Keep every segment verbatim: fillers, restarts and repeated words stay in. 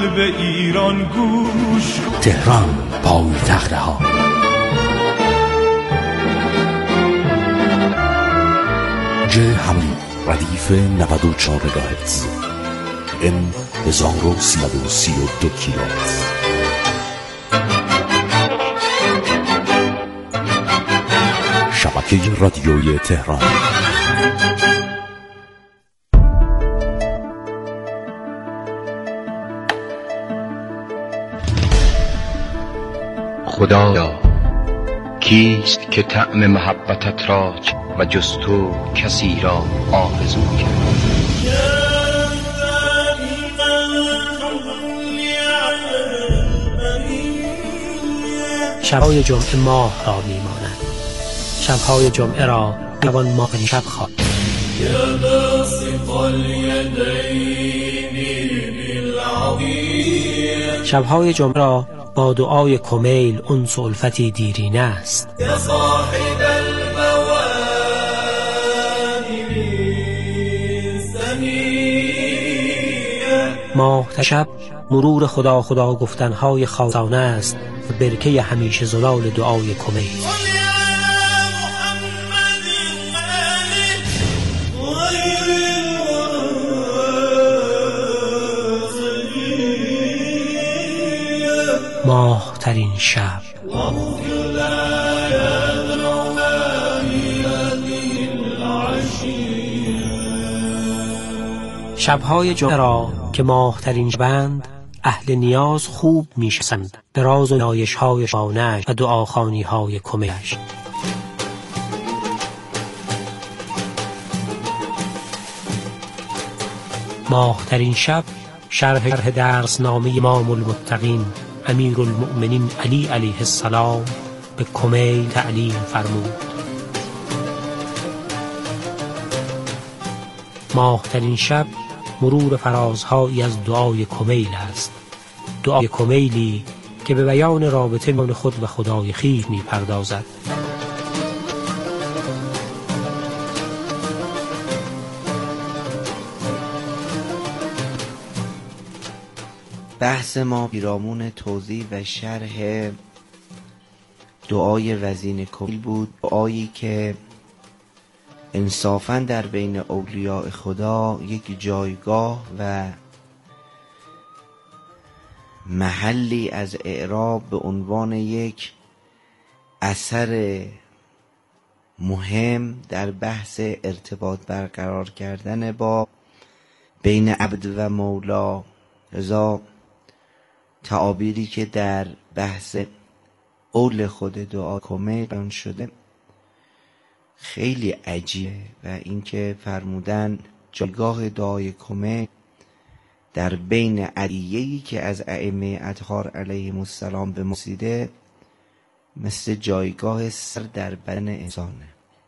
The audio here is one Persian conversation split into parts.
قلب ایران گوش. تهران پایتخت ها. ج همین ردیف نود و چهار مگاهرتز، ام هزار و سیصد و سی و دو کیلوهرتز. شبکه رادیوی تهران. خدایا کیست که طعم محبتت را و جز تو کسی را آرزو کرد؟ شبهای جمعه ماه را میمانند، شبهای جمعه را توان ماه شب خواند. شبهای جمعه را با دعای کمیل انس و الفتی دیرینه است. ماه شب مرور خدا خدا گفتنهای خاصانه است و برکه همیشه زلال دعای کمیل. ماه ترین شب. شبهای جمعه را که ماه ترین شبند اهل نیاز خوب میشناسند به راز و نیایش های شانه‌اش و دعاخوانی های کمیلش. ماه ترین شب شرح درس نامه امام المتقین امیر المؤمنین علی علیه السلام به کمیل تعلیم فرمود. ماه ترین شب مرور فرازهایی از دعای کمیل است، دعای کمیلی که به بیان رابطه میان خود و خدای خویش می پردازد. بحث ما پیرامون توضیح و شرح دعای وزین کمیل بود، دعایی که انصافاً در بین اولیاء خدا یک جایگاه و محلی از اعراب به عنوان یک اثر مهم در بحث ارتباط برقرار کردن با بین عبد و مولا. لذا تعابیری که در بحث اول خود دعا کمیل بیان شده خیلی عجیبه و اینکه فرمودن جایگاه دعای کمیل در بین علیه‌ای که از ائمه اطهار علیهم السلام به مسیده مثل جایگاه سر در بدن انسانه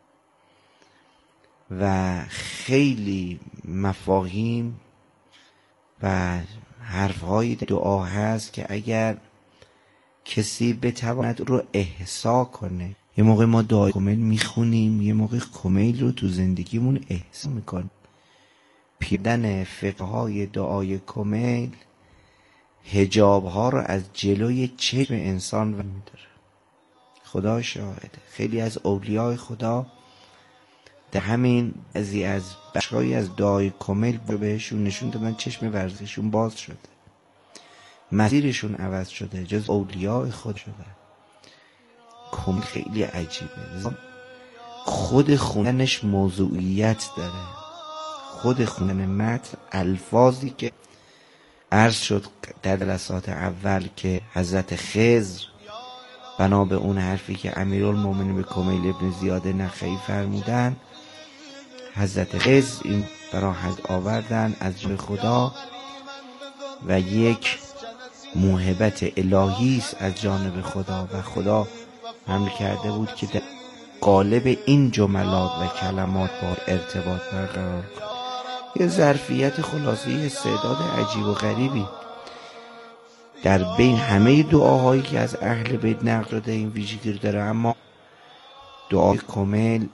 و خیلی مفاهیم و حرفهای دعا هست که اگر کسی بتواند رو احسا کنه. یه موقع ما دعای کمیل میخونیم، یه موقع کمیل رو تو زندگیمون احسا میکنیم. پیدن فقهای دعای کمیل حجاب ها رو از جلوی چشم انسان و میداره. خدا شاهده خیلی از اولیاء خدا در همین ازی از بخشایی از دعای کمیل بهشون نشون دادن چشم ورزششون باز شده، مسیرشون عوض شده، جز اولیاء خود شده. کمیل خیلی عجیبه، خود خوندنش موضوعیت داره، خود خوندن متن الفاظی که عرض شد در جلسات اول که حضرت خضر بنا به اون حرفی که امیرالمومنین به کمیل ابن زیاد نخعی فرمودن، حضرت خضر این برای حد آوردن از جای خدا و یک موهبت الهی است از جانب خدا و خدا حمل کرده بود که در قالب این جملات و کلمات با ارتباط برقرار کنه. یه ظرفیت خلاصی استعداد عجیب و غریبی در بین همه دعاهایی که از اهل بیت نقل شده این ویژگی داره. اما دعای کمیل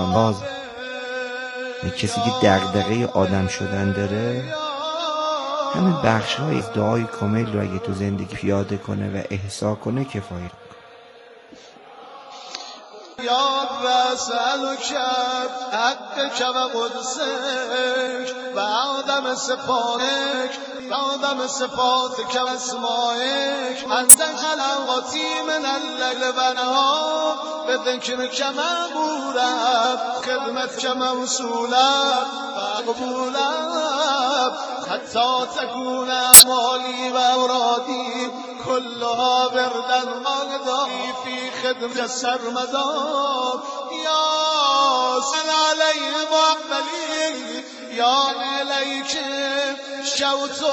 انسان‌باز، کسی که دغدغه آدم شدن داره همین بخش های دعای کمیل رو اگه تو زندگی پیاده کنه و احسا کنه کفایت. یا وسألک حقک و قدسک و آدم صفاتک و آدم صفاتک و اسمائک انت خلقاتی من الليل و نهار بذکرک معمورا خدمتک موصولا و قبولا حتی تکون اعمالی و اورادی كلها بردا مغداي في خدمة سرمدا يا سل عليه معملي يا إليك شوت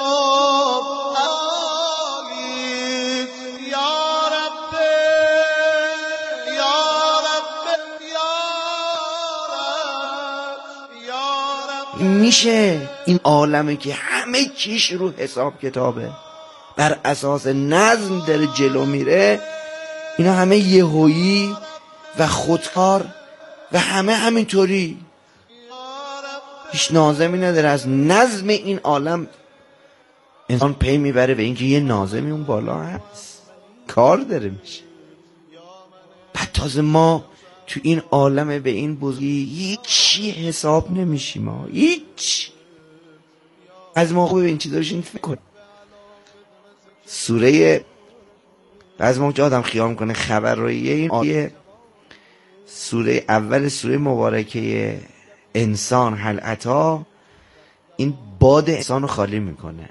آلي يا رب يا رب يا رب يا رب. میشه این عالمه که همه چیش رو حساب کتابه، بر اساس نظم داره جلو میره، اینا همه یهویی و خودکار و همه همینطوری، هیچ ناظمی نداره. از نظم این عالم انسان پی میبره به اینکه یه ناظمی اون بالا هست، کار داره میشه. بعد تازه ما تو این عالم به این بزرگی هیچی حساب نمیشیم، ما هیچ. از ما خوبه به این چیزا بشین فکر کن. سوره بعضی موقع آدم خیال میکنه خبر رویه این آیه سوره اول سوره مبارکه انسان هل اتی، این باد انسان رو خالی میکنه،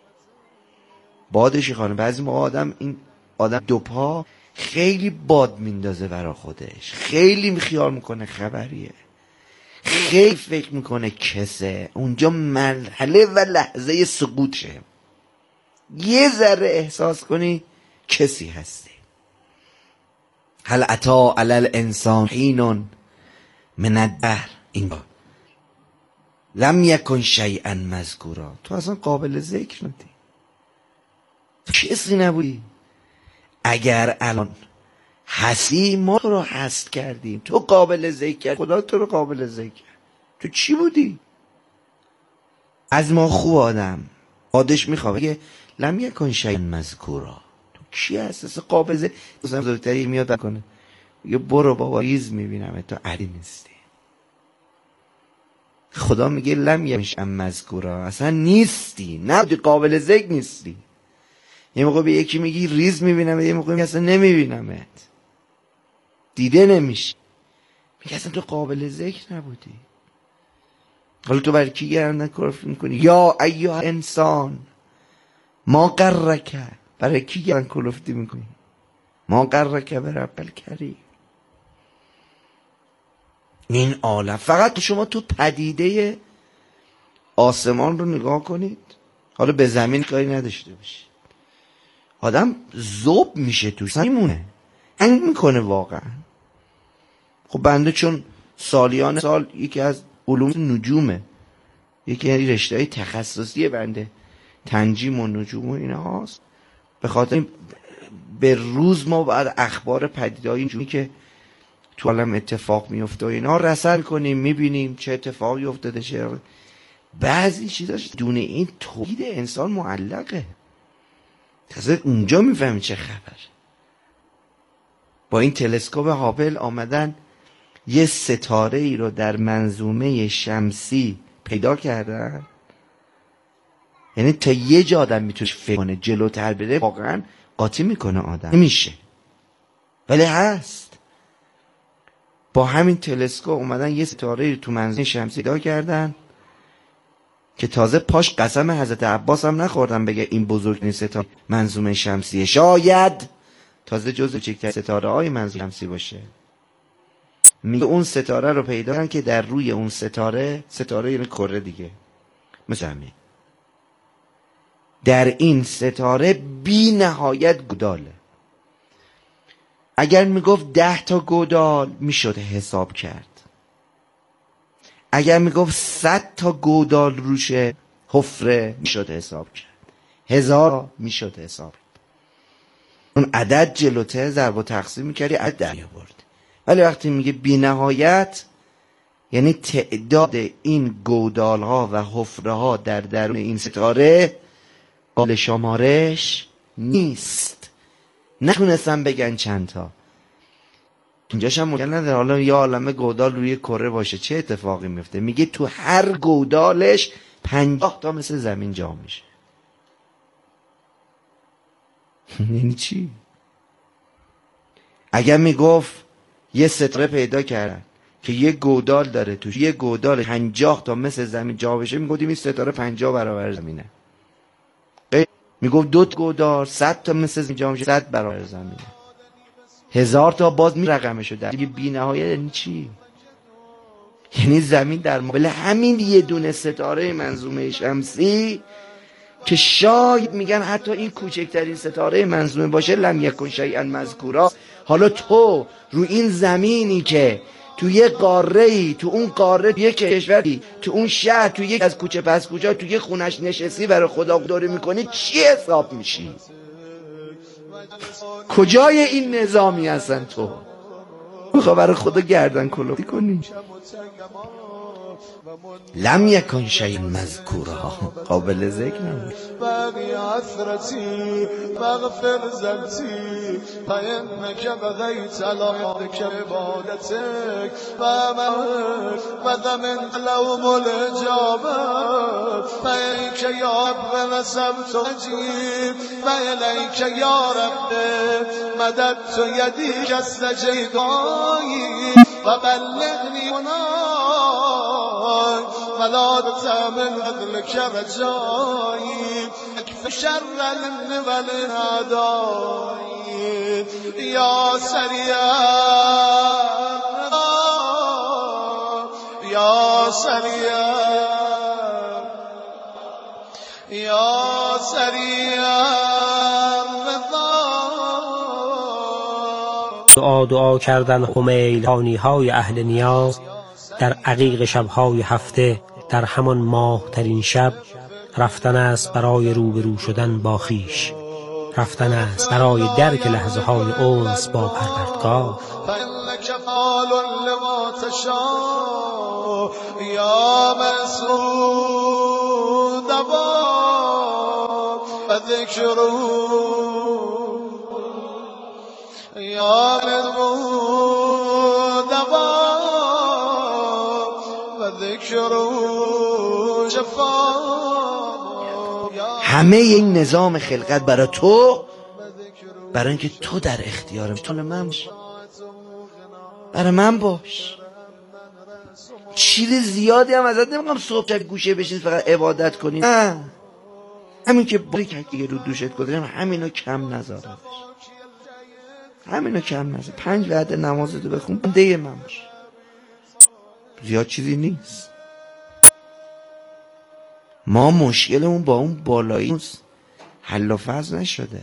بادش خالی. بعضی موقع آدم این آدم دو پا خیلی باد میندازه برا خودش، خیلی خیال میکنه خبریه، خیلی فکر میکنه کسه. اونجا مرحله و لحظه سقوطشه، یه ذره احساس کنی کسی هستی. هل اتا علی الانسان حین من الدهر، این لم یکن شیئا مذکورا، تو اصلا قابل ذکر ندی، تو کسی نبودی. اگر الان هستی ما تو رو هست کردیم، تو قابل ذکر کرد، خدا تو رو قابل ذکر کرد، تو چی بودی؟ از ما خوب آدم آدش میخواه بگه لم یکن شیئا مذکورا، تو کی هستی قابل ذکر؟ بزرگتری میاد کنه یه برو بابا ریز میبینم تو علی نیستی. خدا میگه لم یکن شیئا مذکورا، اصلا نیستی، نبودی، قابل ذکر نیستی. یه موقع به یکی میگی ریز میبینم، یه موقع میگه اصلا نمیبینمت، دیده نمیشی، میگه اصلا تو قابل ذکر نبودی. حالا تو برای کی گرندن کفر میکنی؟ یا ایها انسان ما غرک، برای کی گرندن کلفتی میکنی؟ ما غرک برب الکریم. این عالم فقط شما تو پدیده آسمان رو نگاه کنید، حالا به زمین کاری نداشته باشید، آدم ذوب میشه توش، میمونه، هنگ میکنه واقعا. خب بنده چون سالیان سال یکی از علوم نجومه، یکی از رشته های تخصصی بنده تنجیم و نجوم و اینا هاست، به خاطر به روز ما بعد اخبار پدیده‌های نجومی که تو عالم اتفاق میفته و اینا رصد کنیم، میبینیم چه اتفاقی افتاده، چه بعضی چیزاش دونه این توحید انسان معلقه، تازه اونجا میفهمی چه خبر. با این تلسکوپ هابل آمدن یه ستاره ای رو در منظومه شمسی پیدا کردن، یعنی تا یه جا آدم میتونه فکر کنه، جلوتر بره واقعا قاطی میکنه آدم، نمیشه، ولی هست. با همین تلسکوپ اومدن یه ستاره ای تو منظومه شمسی پیدا کردن که تازه پاش قسم حضرت عباس هم نخوردن بگه این بزرگترین ستاره منظومه شمسیه، شاید تازه جزو کوچکترین ستاره های منظومه شمسی باشه. میگه اون ستاره رو پیدا کردن که در روی اون ستاره، ستاره یعنی کره دیگه مثل همین، در این ستاره بی نهایت گوداله. اگر میگفت ده تا گودال میشد حساب کرد، اگر میگفت صد تا گودال روشه حفره میشد حساب کرد، هزار میشد حساب. اون عدد جلوته ضرب و تقسیم میکردی عدد در میآورد. ولی وقتی میگه بی نهایت یعنی تعداد این گودال ها و حفره ها در درون این ستاره قابل شمارش نیست. نتونستن بگن چند تا. اینجاش هم ممکن نداره حالا یه عالمه گودال روی کره باشه چه اتفاقی میفته؟ میگه تو هر گودالش پنجاه تا مثل زمین جا میشه. یعنی چی؟ اگر میگفت یه ستاره پیدا کردن که یه گودال داره توش یه گودال پنجاه تا مثل زمین جا بشه، میگفتیم این ستاره پنجاه برابر زمینه. میگفت دو تا گودال صد تا مثل زمین جا میشه صد برابر زمینه. هزار تا باز می رقمشو در یه بی نهایت. یعنی چی؟ یعنی زمین در مقابل همین یه دونه ستاره منظومه شمسی که شاید میگن حتی این کوچکترین ستاره منظومه باشه لم یکن شیئا مذکورا. حالا تو رو این زمینی که تو یه قاره‌ای، تو اون قاره، تو یه کشوری، تو اون شهر، تو یک از کوچه پس کوچه، تو یه خونش نشستی برای خدا داره میکنی، چی حساب میشی؟ کجای این نظامی هستن تو؟ میخوا برای خدا گردن کلفتی کنی؟ لم یکن شیء مذکورا، قابل ذکر نبود. بقی عثرتی مغفر زلتی فینک بغیت لحظک عبادتک فامک وذمن لوم الجابه فیک یا رب نسبت عجیب فیلیک یا رب مددت یدی کستجیدایی و بلغنی منای ولا تامن عدلك رجائي اكف شر النبل هداي يا سريع يا سريع يا سريع دعا دعا کردن خمیل خانی های اهل نیاز در عقیق شبهای هفته در همان ماه ترین شب رفتن است برای روبرو شدن با خیش، رفتن است برای درک لحظه های انس با پروردگار. فإنك فعال لما تشاء یا مسعود و ذکره یا مسعود و ذکره شفا. همه این نظام خلقت برای تو، برای اینکه تو در اختیارم، تو من باش، برای من باش. چیز زیادی هم ازت نمیگم صبح گوشه بشین فقط عبادت کنی، نه، همین که باری که رو دوشت گذاریم همینو کم نذارش، همینو کم نذار. پنج وعده نمازتو بخون، بنده من باش، زیاد چیزی نیست. ما مشکلمون با اون بالایی حل و فصل نشده.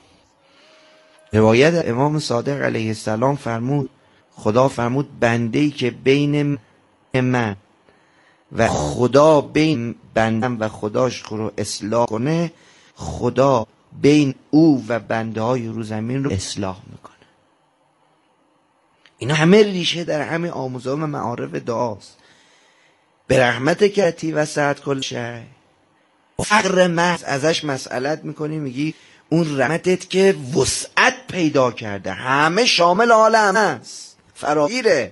روایت امام صادق علیه السلام فرمود، خدا فرمود بنده‌ای که بین من و خدا، بین بندم و خداش رو اصلاح کنه، خدا بین او و بنده های رو زمین رو اصلاح میکنه. اینا همه ریشه در همه آموزان و معارف دعاست. به رحمت کتی و سعد کل شی، فقر محض ازش مسئلت میکنی، میگی اون رحمتت که وسعت پیدا کرده، همه شامل عالم هست، فراگیره.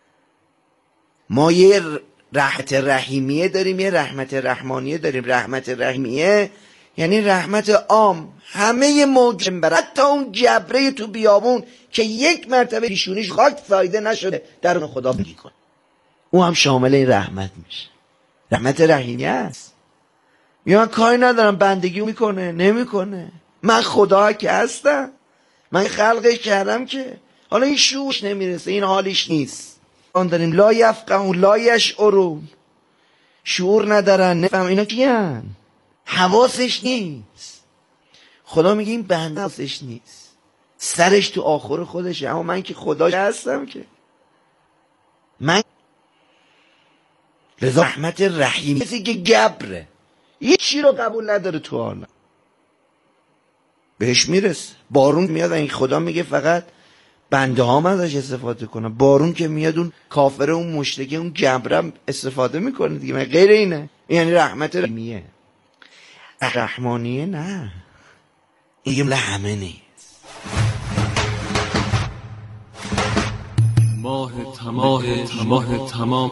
ما یه رحمت رحیمیه داریم، یه رحمت رحمانیه داریم. رحمت رحیمیه یعنی رحمت عام، همه موجود بر، حتی اون جبره تو بیابون که یک مرتبه پیشونیش خاک فایده نشده در اون خدا بگی کن، او هم شامل این رحمت میشه. رحمت رحیمیه است. یا من کاری ندارم، بندگی میکنه نمیکنه، من خدا که هستم، من خلقش کردم که، حالا این شوش نمیرسه، این حالیش نیست. آن داریم لا یفقهون لا یشعرون، شعور ندارن، نفهم اینا کیان؟ حواسش نیست. خدا میگه این بنده حواسش نیست، سرش تو آخر خودشه، اما من که خدا هستم که من. لذا رحمت رحیم کسی که گبره، هیچی رو قبول نداره تو عالم، بهش میرسه. بارون میاد این خدا میگه فقط بنده ها ازش استفاده کنه. بارون که میاد اون کافره، اون مشرکه، اون گبرم استفاده میکنه دیگه، من غیر اینه. یعنی رحمت رحیمیه. رحمانیه نه، این مال همه نیست. ماه تمام ماه تمام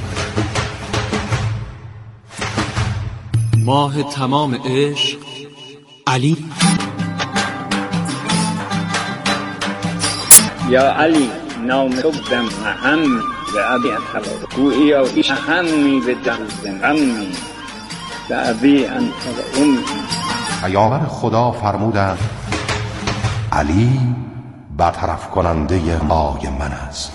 ماه تمام عشق علی. یا علی نام تو دم اهم به ابی انتباه گویی یا ایش همی به دم غمی به ابی انتباه امی. پیامبر خدا فرمودند علی برطرف کننده مای من است.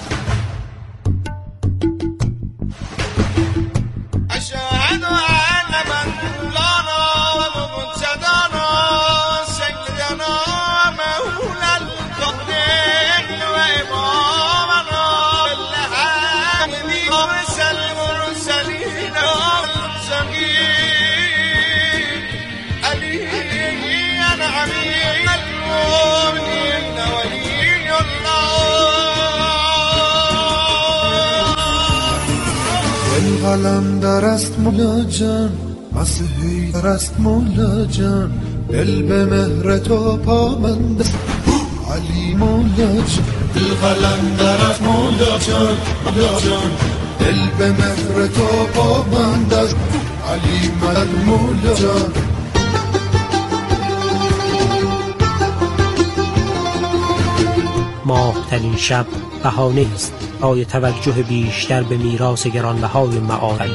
قلم در است مولا جان، مسیحی در است مولا جان، دل به مهر تو پابند است علی مولا جان. دل قلم در است مولا جان، مولا جان، دل به مهر تو پابند است علی مدد مولا جان. ماهترین شب بهانه است برای توجه بیشتر به میراث گرانبهای معارف.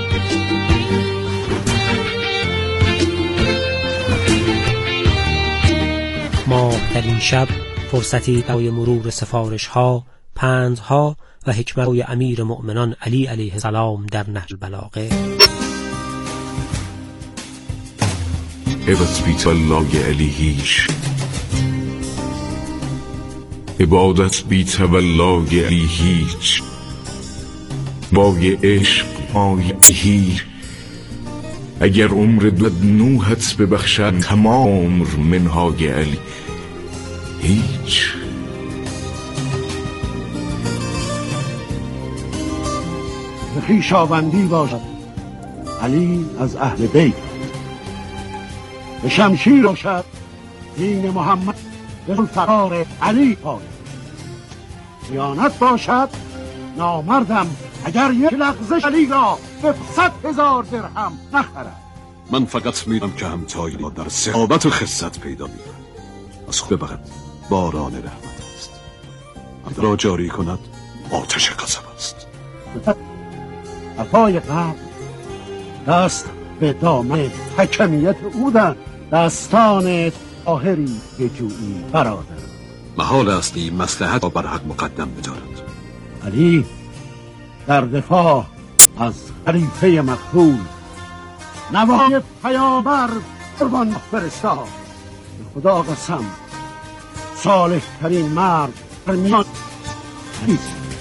ماهترین شب فرصتی برای مرور سفارش‌ها، پندها و حکمت‌های امیر مؤمنان علی علیه السلام در نهج البلاغه. عبادت بیت الله علی هیچ، عبادت بیت الله علی هیچ، بای عشق مای هیر. اگر عمر دود نوحت ببخشد تمام عمر منهای علی هیچ. خویشاوندی باشد علی از اهل بیت، به شمشیر باشد دین محمد، به فقار علی پای. خیانت باشد نامردم اگر یک لحظه علی را به صد هزار درهم نخرد. من فقط میدم که همتایی ما در صحابت و خست پیدا می‌کند. از خود ببرد باران رحمت است، را جاری کند آتش غضب است. عطای قبل دست به دامن حکمیت او در دستان طاهری بجویی برادر. محال است این مصلحت را بر حق مقدم بدارد. علی در دفاع از خلیفه مقتول نوای پیامبر قربان فرستاد. به خدا قسم صالح ترین مرد در میان علی.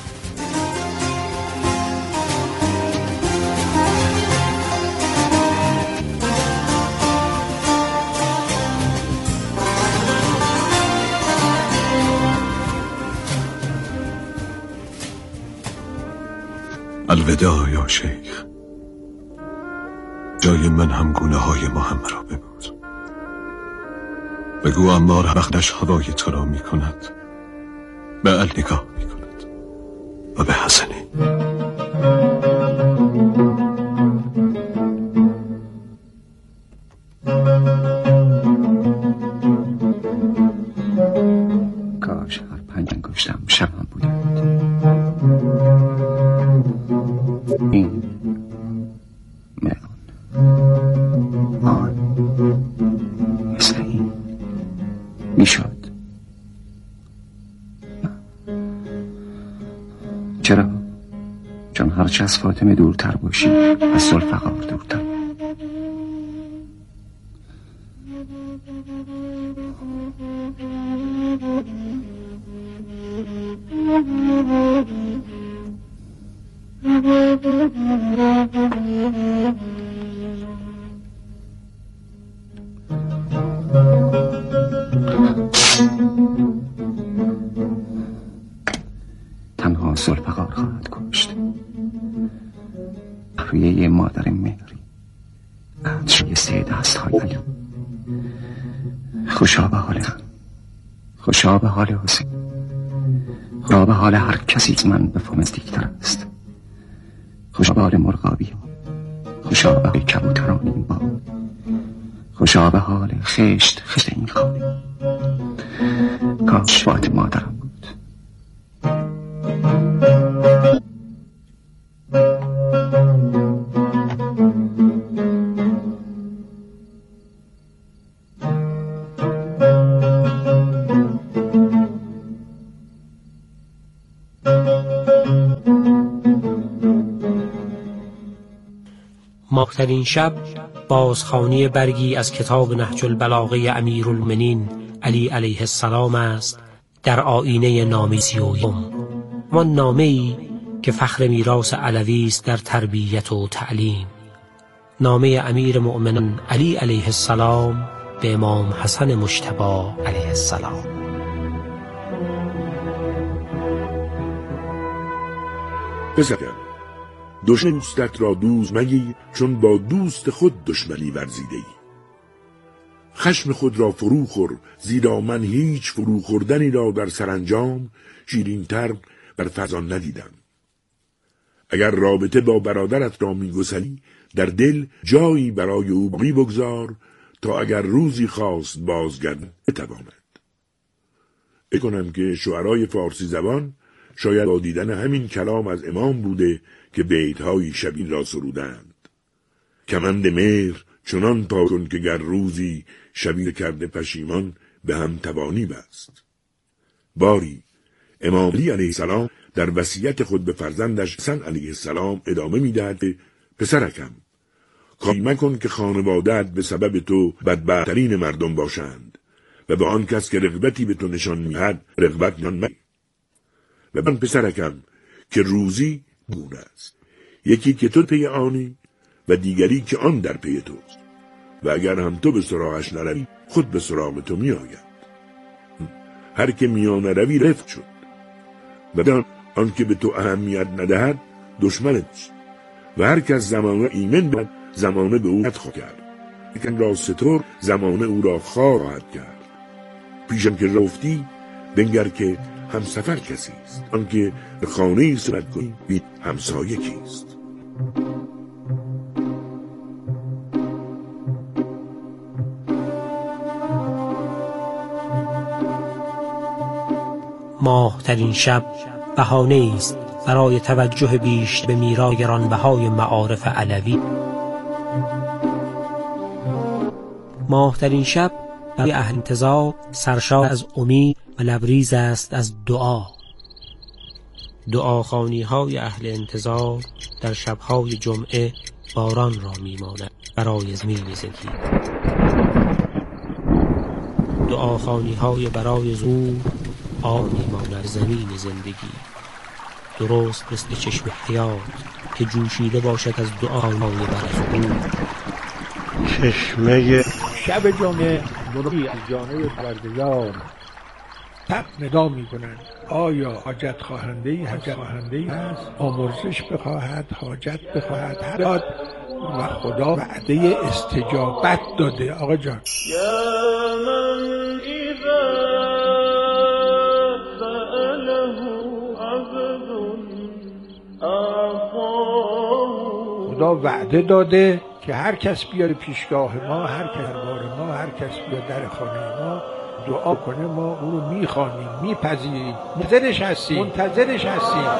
الوداع یا شیخ، جای من هم گونه های ما هم را ببود. بگو عمار وقتش هوای تو را می کند، به علی نگاه می کند و به حسنی. کاش هر پنج انگشتم شبم بودند. این میان آن مثل این میشد. چرا؟ چون هرچه از فاطمه دورتر باشی از ذوالفقار دورتر. تنها ذوالفقار خواهد کشت. روی یه مادر مهری شایسته دست های علی. خوشا به حال من، خوشا به حال حسین، خوشا به حال هر کسی از من به فم نزدیکتر است. خوشا به حال مرغابی، خوشا به حال کبوتران این باغ، خوشا به حال خشت خشت این خانه. کاش فاطمه مادرم بود. ماهترین شب بازخوانی برگی از کتاب نهج البلاغه امیرالمؤمنین علی علیه السلام است در آیینه نامه سیوم، همان نامه‌ای که فخر میراث علوی است در تربیت و تعلیم. نامه امیر مؤمنان علی علیه السلام به امام حسن مجتبی علیه السلام. پسرم، دشمن دوستت را دوست مگیر، چون با دوست خود دشمنی ورزیده ای. خشم خود را فرو خور، زیرا من هیچ فرو خوردنی را در سرانجام شیرین تر بر فضان ندیدم. اگر رابطه با برادرت را می‌گسلی، در دل جایی برای او باقی بگذار تا اگر روزی خواست بازگردد بتواند. بکنم که شعرای فارسی زبان شاید با دیدن همین کلام از امام بوده که بیت‌های شبیه را سرودند. کمند مهر چنان پا کن که گر روزی شبیه کرده پشیمان به هم توانی بست. باری امام علی علیه السلام در وصیت خود به فرزندش حسن علیه السلام ادامه می‌دهد: پسرکم، کاری مکن که خانواده‌ات به سبب تو بدبخت‌ترین مردم باشند و به آن کس که رغبتی به تو نشان می‌دهد رغبت نشان مده. و من پسرکم که روزی گونه است، یکی که تو پی آنی و دیگری که آن در پی توست، و اگر هم تو به سراغش نروی خود به سراغ تو می آید. هر که میان روی رفت شد و دان آن که به تو اهمیت ندهد دشمنت است، و هر کس زمانه ایمن بود زمانه به او خواهد کرد، لیکن را ستر زمانه او را خواهد کرد. پیشم که رفتی بنگر که همسفر کسی است، آنکه به خانه ای سرد کنی بی همسایه کیست. ماهترین شب بهانه است برای توجه بیش به میراث گرانبهای معارف علوی. ماهترین شب برای اهل انتظار سرشار از امید و لبریز است از دعا. دعاخوانی های اهل انتظار در شبهای جمعه باران را میماند برای زمین زندگی. دعاخوانی های برای ظهور آب میماند زمین زندگی، درست مثل چشم حیات که جوشیده باشد از دعاهای برای ظهور. چشمه شب جمعه مرغی از جانب پروردگار تق ندا می کنند: آیا حاجت خواهنده ای حاجت خواهنده ای هست؟ آمرزش بخواهد، حاجت بخواهد، هر داد و خدا وعده استجابت داده. آقا جان، خدا وعده داده که هر کس بیاد پیشگاه ما، هر کس دربار ما، هر کس بیاد در خانه ما دعا کنه، ما او رو میخوانیم، میپذیریم، منتظرش هستیم منتظرش هستیم.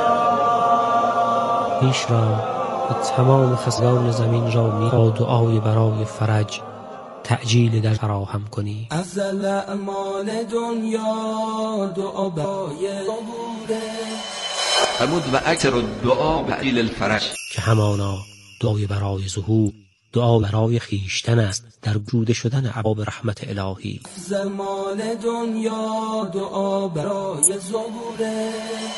پیش را و تمام خزگان زمین را می با دعای برای فرج تعجیل در فراهم کنی. افضل اعمال دنیا دعا برای ظهوره فرمود و اکثر الدعا تعجیل الفرج، که همانا دعای برای ظهور دعا برای خیشتن است در جوده شدن ابواب رحمت الهی. افضل مال دنیا دعا برای ظهوره،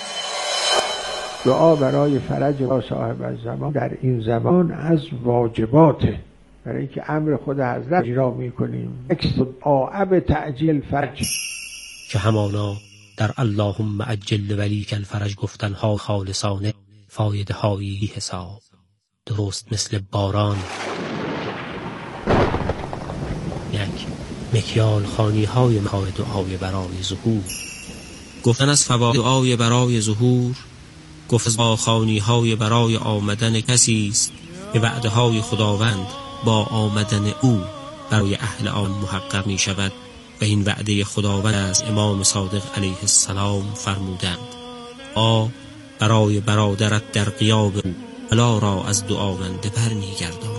دعا برای فرج با صاحب الزمان در این زمان از واجباته، برای اینکه امر خود حضرت اجرا میکنیم. اکس دعا به تعجیل فرج، که همانا در اللهم عجل ولیک الفرج گفتنها خالصانه فایده هایی حساب، درست مثل باران یک مکیال خانی های مهای دعای برای ظهور. گفتن از فواید دعای برای ظهور، گفت از با خانی های برای آمدن کسی است که وعده های خداوند با آمدن او برای اهل آن محقق می شود و این وعده خداوند از امام صادق علیه السلام فرمودند: آ برای برادرت در غیاب او بلا را از دعاونده بر می گردان.